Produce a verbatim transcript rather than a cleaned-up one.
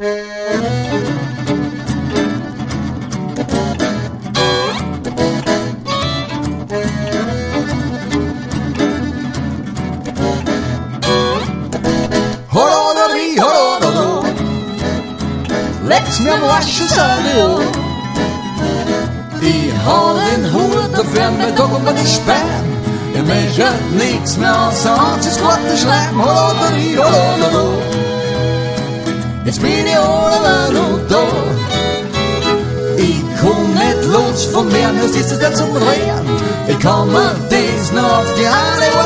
Lex mir am Waschensradio. Ich hol den Hut auf Fremde, doch um die Sperren. Ich möchte nichts mehr außer uns, ist Gott nicht schreiben. Holoderi, holodero. Jetzt bin ich ohne und da. Ich komm nicht los von mir, das ist es dann zum Drehen. Ich komme dies noch auf die Haare.